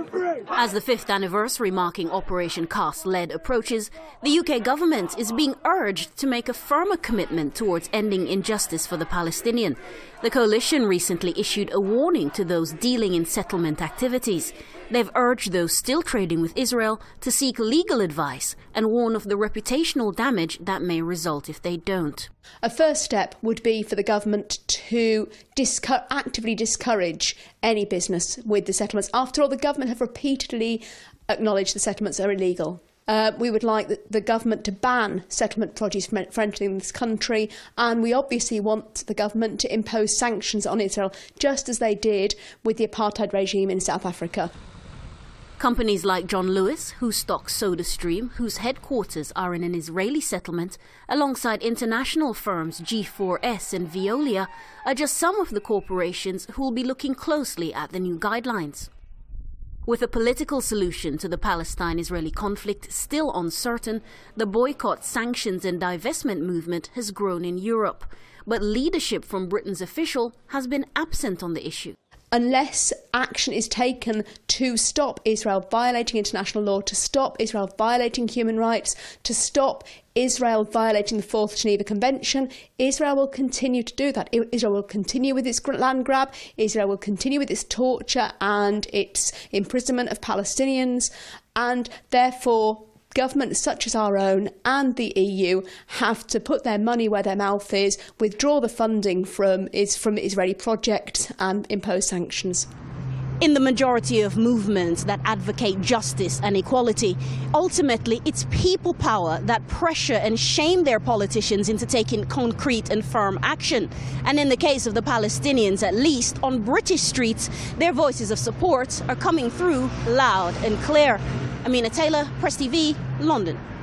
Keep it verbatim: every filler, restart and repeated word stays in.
As the fifth anniversary marking Operation Cast Lead approaches, the U K government is being urged to make a firmer commitment towards ending injustice for the Palestinian. The coalition recently issued a warning to those dealing in settlement activities. They've urged those still trading with Israel to seek legal advice and warn of the reputational damage that may result if they don't. A first step would be for the government to disco- actively discourage any business with the settlements. After all, the government have repeatedly acknowledged the settlements are illegal. Uh, we would like the, the government to ban settlement produce from, from entering this country, and we obviously want the government to impose sanctions on Israel, just as they did with the apartheid regime in South Africa. Companies like John Lewis, who stocks SodaStream, whose headquarters are in an Israeli settlement, alongside international firms G four S and Veolia, are just some of the corporations who will be looking closely at the new guidelines. With a political solution to the Palestine-Israeli conflict still uncertain, the boycott, sanctions and divestment movement has grown in Europe. But leadership from Britain's official has been absent on the issue. Unless action is taken to stop Israel violating international law, to stop Israel violating human rights, to stop Israel violating the Fourth Geneva Convention, Israel will continue to do that. Israel will continue with its land grab, Israel will continue with its torture and its imprisonment of Palestinians, and therefore governments such as our own and the E U have to put their money where their mouth is, withdraw the funding from, is, from Israeli projects and impose sanctions. In the majority of movements that advocate justice and equality, ultimately it's people power that pressure and shame their politicians into taking concrete and firm action. And in the case of the Palestinians, at least on British streets, their voices of support are coming through loud and clear. Amina Taylor, Press T V, London.